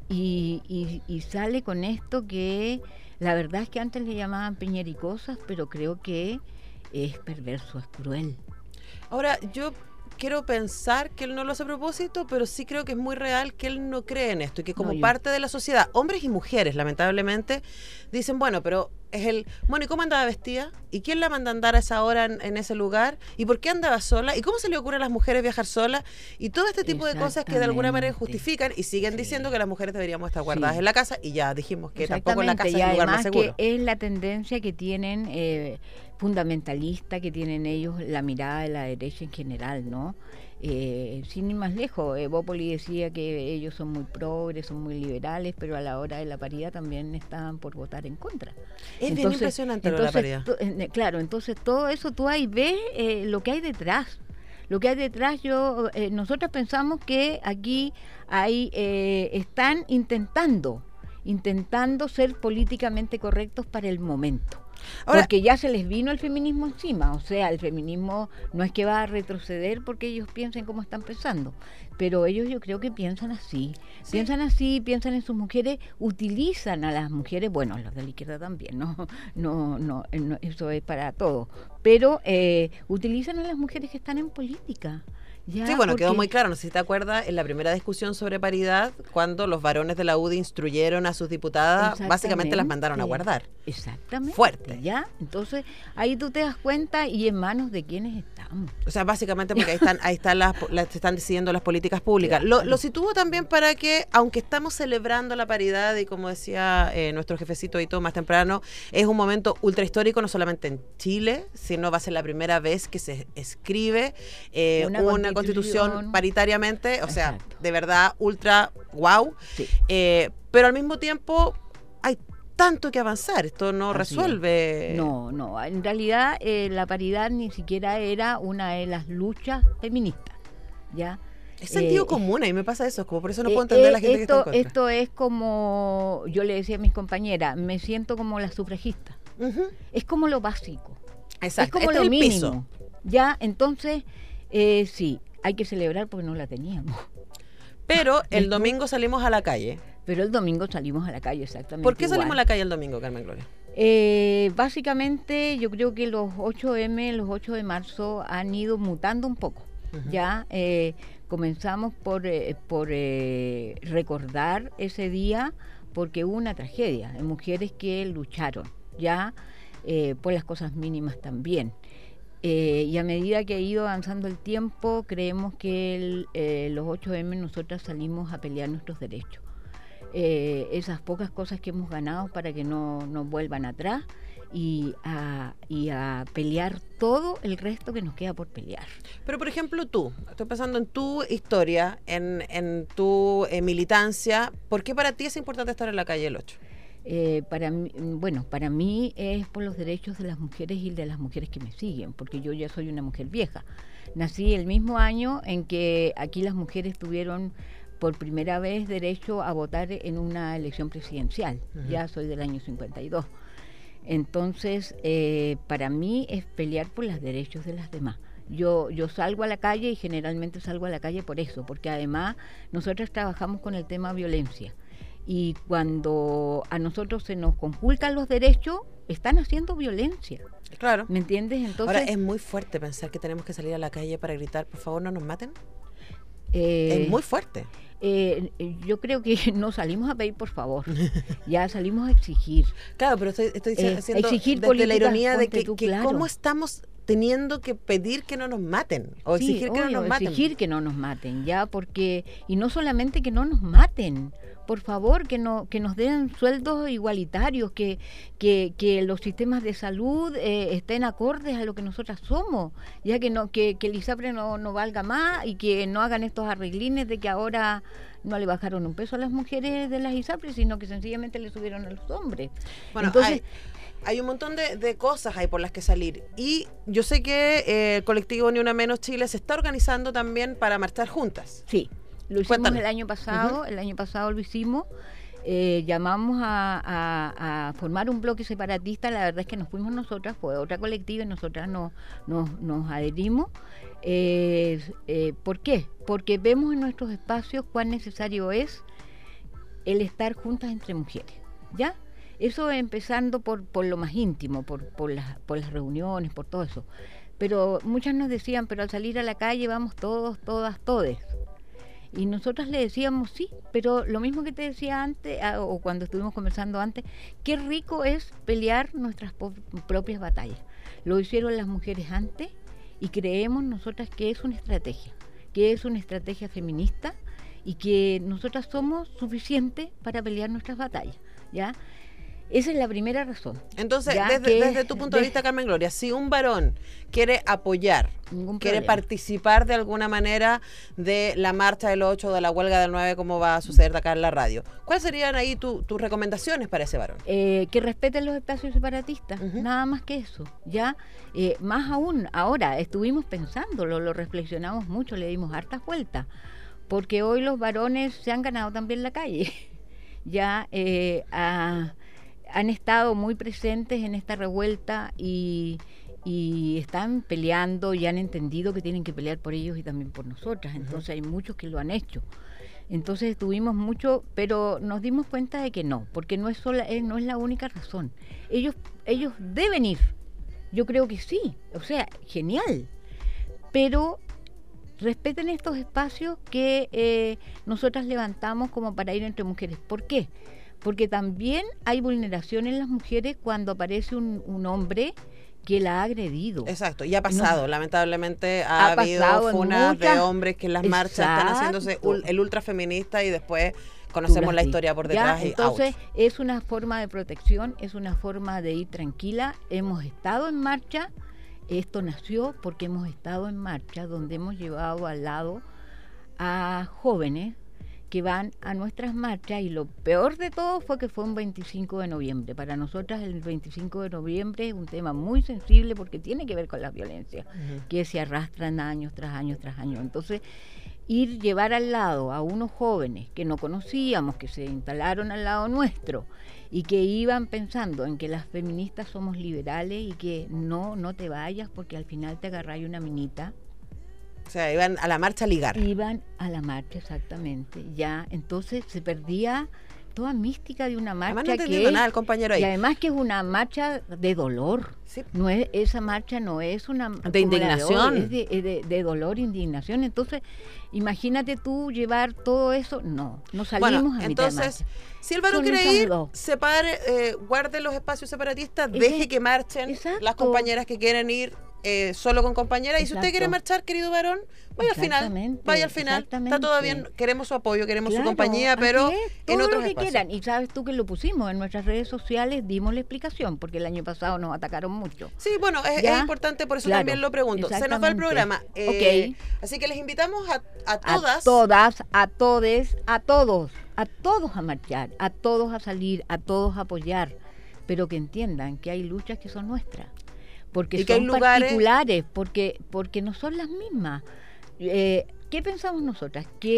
y, y, y sale con esto que la verdad es que antes le llamaban piñericosas, pero creo que es perverso, es cruel. Ahora, yo quiero pensar que él no lo hace a propósito, pero sí creo que es muy real que él no cree en esto y que como no, parte de la sociedad, hombres y mujeres, lamentablemente, dicen, bueno, pero es el, bueno, ¿y cómo andaba vestida? ¿Y quién la manda a andar a esa hora en, en ese lugar? ¿Y por qué andaba sola? ¿Y cómo se le ocurre a las mujeres viajar solas? Y todo este tipo de cosas que de alguna manera justifican y siguen sí. diciendo que las mujeres deberíamos estar guardadas sí. en la casa, y ya dijimos que tampoco la casa es el lugar más seguro. Que es la tendencia que tienen eh, fundamentalista, que tienen ellos, la mirada de la derecha en general, ¿no? Eh, sin ir más lejos, eh, Bópoli decía que ellos son muy progres, son muy liberales, pero a la hora de la paridad también estaban por votar en contra. Es entonces, bien impresionante entonces, la paridad. To, eh, claro, entonces todo eso tú ahí ves eh, lo que hay detrás. Lo que hay detrás, yo eh, nosotros pensamos que aquí hay, eh, están intentando, intentando ser políticamente correctos para el momento. Ahora, porque ya se les vino el feminismo encima, o sea, el feminismo no es que va a retroceder porque ellos piensen como están pensando, pero ellos yo creo que piensan así, sí. piensan así, piensan en sus mujeres, utilizan a las mujeres, bueno, los de la izquierda también, no, no, no, no eso es para todo, pero eh, utilizan a las mujeres que están en política. Ya, sí, bueno, porque... quedó muy claro, no sé si te acuerdas, en la primera discusión sobre paridad, cuando los varones de la U D I instruyeron a sus diputadas, básicamente las mandaron a guardar. Exactamente. Fuerte. ¿Ya? Entonces, ahí tú te das cuenta y en manos de quiénes estamos. O sea, básicamente porque ahí están, ahí están las, las están decidiendo las políticas públicas. Claro. Lo, lo sitúo también para que, aunque estamos celebrando la paridad y como decía eh, nuestro jefecito Ito más temprano, es un momento ultra histórico, no solamente en Chile, sino va a ser la primera vez que se escribe eh, una, una constitución paritariamente, o sea, exacto. de verdad, ultra wow, sí. eh, pero al mismo tiempo hay tanto que avanzar, esto no Así resuelve. Es. No, no, en realidad eh, la paridad ni siquiera era una de las luchas feministas, ¿ya? Es sentido eh, común, ahí me pasa eso, como por eso no puedo entender eh, a la gente esto, que está en contra. Esto es como, yo le decía a mis compañeras, me siento como la sufragista, uh-huh. es como lo básico, exacto. Es como este lo es mínimo, piso. Ya, entonces, eh, sí, hay que celebrar porque no la teníamos. Pero el domingo salimos a la calle. Pero el domingo salimos a la calle, exactamente. ¿Por qué igual. salimos a la calle el domingo, Carmen Gloria? Eh, básicamente, yo creo que los ocho eme, los ocho de marzo han ido mutando un poco. Uh-huh. Ya eh, comenzamos por, eh, por eh, recordar ese día porque hubo una tragedia de mujeres que lucharon, ya eh, por las cosas mínimas también. Eh, y a medida que ha ido avanzando el tiempo, creemos que el, eh, los ocho eme nosotras salimos a pelear nuestros derechos. Eh, esas pocas cosas que hemos ganado para que no, no vuelvan atrás y a, y a pelear todo el resto que nos queda por pelear. Pero por ejemplo tú, estoy pensando en tu historia, en, en tu eh, militancia, ¿por qué para ti es importante estar en la calle el ocho? Eh, para mí, bueno, para mí es por los derechos de las mujeres y de las mujeres que me siguen, porque yo ya soy una mujer vieja. Nací el mismo año en que aquí las mujeres tuvieron por primera vez derecho a votar en una elección presidencial. Uh-huh. Ya soy del año cincuenta y dos. Entonces, eh, para mí es pelear por los derechos de las demás. Yo, yo salgo a la calle y generalmente salgo a la calle por eso, porque además nosotros trabajamos con el tema violencia. Y cuando a nosotros se nos conculcan los derechos, están haciendo violencia. Claro. ¿Me entiendes? Entonces, ahora, es muy fuerte pensar que tenemos que salir a la calle para gritar, por favor, no nos maten. Eh, es muy fuerte. Eh, yo creo que no salimos a pedir por favor, ya salimos a exigir. Claro, pero estoy, estoy eh, haciendo exigir desde la ironía de que, tú, que claro. cómo estamos teniendo que pedir que no nos maten o sí, exigir que obvio, no nos maten. Exigir que no nos maten, ya, porque, y no solamente que no nos maten, por favor, que no que nos den sueldos igualitarios, que, que, que los sistemas de salud eh, estén acordes a lo que nosotras somos, ya que no que, que el ISAPRE no, no valga más y que no hagan estos arreglines de que ahora no le bajaron un peso a las mujeres de las ISAPRE, sino que sencillamente le subieron a los hombres. Bueno, entonces... Hay... Hay un montón de, de cosas ahí por las que salir. Y yo sé que eh, el colectivo Ni Una Menos Chile se está organizando también para marchar juntas. Sí, lo hicimos Cuéntanos. el año pasado, uh-huh. el año pasado lo hicimos. Eh, llamamos a, a, a formar un bloque separatista. La verdad es que nos fuimos nosotras, fue otra colectiva y nosotras no, nos, nos adherimos. Eh, eh, ¿Por qué? Porque vemos en nuestros espacios cuán necesario es el estar juntas entre mujeres, ¿ya? Eso empezando por, por lo más íntimo, por, por, las, por las reuniones, por todo eso. Pero muchas nos decían, pero al salir a la calle vamos todos, todas, todes. Y nosotras le decíamos, sí, pero lo mismo que te decía antes, o cuando estuvimos conversando antes, qué rico es pelear nuestras po- propias batallas. Lo hicieron las mujeres antes y creemos nosotras que es una estrategia, que es una estrategia feminista y que nosotras somos suficientes para pelear nuestras batallas, ¿ya? Esa es la primera razón. Entonces, desde, desde tu punto de, de vista, Carmen Gloria, si un varón quiere apoyar, quiere participar de alguna manera de la marcha del ocho, de la huelga del nueve, como va a suceder de acá en la radio, ¿cuáles serían ahí tu, tus recomendaciones para ese varón? Eh, que respeten los espacios separatistas, uh-huh. nada más que eso. Ya, eh, más aún, ahora estuvimos pensándolo, lo reflexionamos mucho, le dimos hartas vueltas, porque hoy los varones se han ganado también la calle. Ya, eh, a... han estado muy presentes en esta revuelta y, y están peleando y han entendido que tienen que pelear por ellos y también por nosotras. Entonces uh-huh. hay muchos que lo han hecho. Entonces estuvimos mucho, pero nos dimos cuenta de que no, porque no es sola, eh, no es la única razón. Ellos, ellos deben ir. Yo creo que sí. O sea, genial. Pero respeten estos espacios que eh, nosotras levantamos como para ir entre mujeres. ¿Por qué? Porque también hay vulneración en las mujeres cuando aparece un, un hombre que la ha agredido. Exacto, y ha pasado, no, lamentablemente ha, ha habido funas muchas... de hombres que en las marchas Exacto. están haciéndose ul, el ultrafeminista y después conocemos la historia por detrás. ¿Ya? Y entonces out. Es una forma de protección, es una forma de ir tranquila. Hemos estado en marcha, esto nació porque hemos estado en marcha donde hemos llevado al lado a jóvenes que van a nuestras marchas, y lo peor de todo fue que fue un veinticinco de noviembre. Para nosotras el veinticinco de noviembre es un tema muy sensible porque tiene que ver con la violencia, uh-huh. que se arrastran años tras años tras años. Entonces, ir llevar al lado a unos jóvenes que no conocíamos, que se instalaron al lado nuestro y que iban pensando en que las feministas somos liberales y que no, no te vayas porque al final te agarráis una minita. O sea, iban a la marcha a ligar. Iban a la marcha, exactamente. Ya, entonces se perdía toda mística de una marcha. Además no que nada el compañero ahí. Y además que es una marcha de dolor. Sí. No es, esa marcha no es una... De indignación. De, hoy, es de, de, de dolor, indignación. Entonces, imagínate tú llevar todo eso. No, no salimos bueno, a mitad entonces, de marcha. Si el varón Son quiere ir, dos. separe, eh, guarde los espacios separatistas, Ese, deje que marchen exacto. las compañeras que quieren ir. Eh, solo con compañeras. Y si usted quiere marchar, querido varón, vaya al final, vaya al final, está todo bien, queremos su apoyo, queremos claro, su compañía, pero es, en otros lo que espacios. Quieran. Y sabes tú que lo pusimos en nuestras redes sociales, dimos la explicación, porque el año pasado nos atacaron mucho. Sí, bueno, es, es importante, por eso claro, también lo pregunto. Se nos va el programa, eh, okay. así que les invitamos a, a todas. A todas, a todes, a todos, a todos a marchar, a todos a salir, a todos a apoyar, pero que entiendan que hay luchas que son nuestras. Porque son lugares... particulares, porque, porque no son las mismas. Eh, ¿Qué pensamos nosotras? Que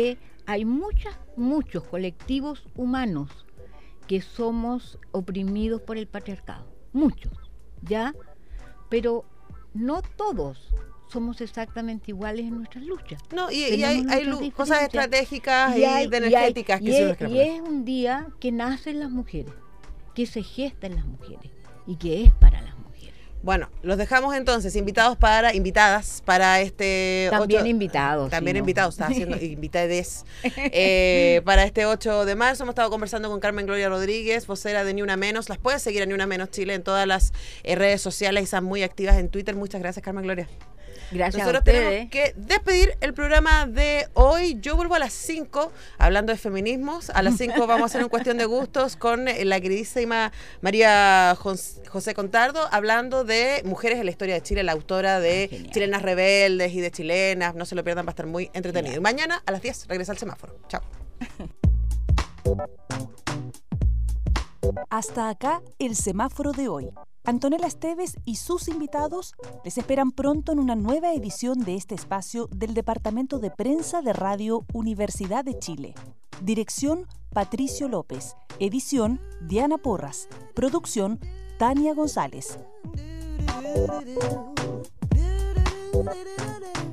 hay muchas, muchos colectivos humanos que somos oprimidos por el patriarcado, muchos, ¿ya? Pero no todos somos exactamente iguales en nuestras luchas. No, y, y hay, hay lu- cosas estratégicas y, y, hay, y de energéticas y que hay, se y nos es, crean. y es un día que nacen las mujeres, que se gesta en las mujeres y que es para las mujeres. Bueno, los dejamos entonces invitados para, invitadas para este También ocho, invitados. También si no. invitados, estaba haciendo invitades. Eh, para este ocho de marzo hemos estado conversando con Carmen Gloria Rodríguez, vocera de Ni Una Menos. Las puedes seguir a Ni Una Menos Chile en todas las eh, redes sociales y están muy activas en Twitter. Muchas gracias, Carmen Gloria. Gracias Nosotros a ustedes. tenemos que despedir el programa de hoy. Yo vuelvo a las cinco hablando de feminismos. A las cinco vamos a hacer un cuestión de gustos con la queridísima María José Contardo, hablando de mujeres en la historia de Chile, la autora de ah, Chilenas Rebeldes y de Chilenas. No se lo pierdan, va a estar muy entretenido. Y mañana a las diez regresa al semáforo. Chao. Hasta acá el semáforo de hoy. Antonella Esteves y sus invitados les esperan pronto en una nueva edición de este espacio del Departamento de Prensa de Radio Universidad de Chile. Dirección, Patricio López. Edición, Diana Porras. Producción, Tania González.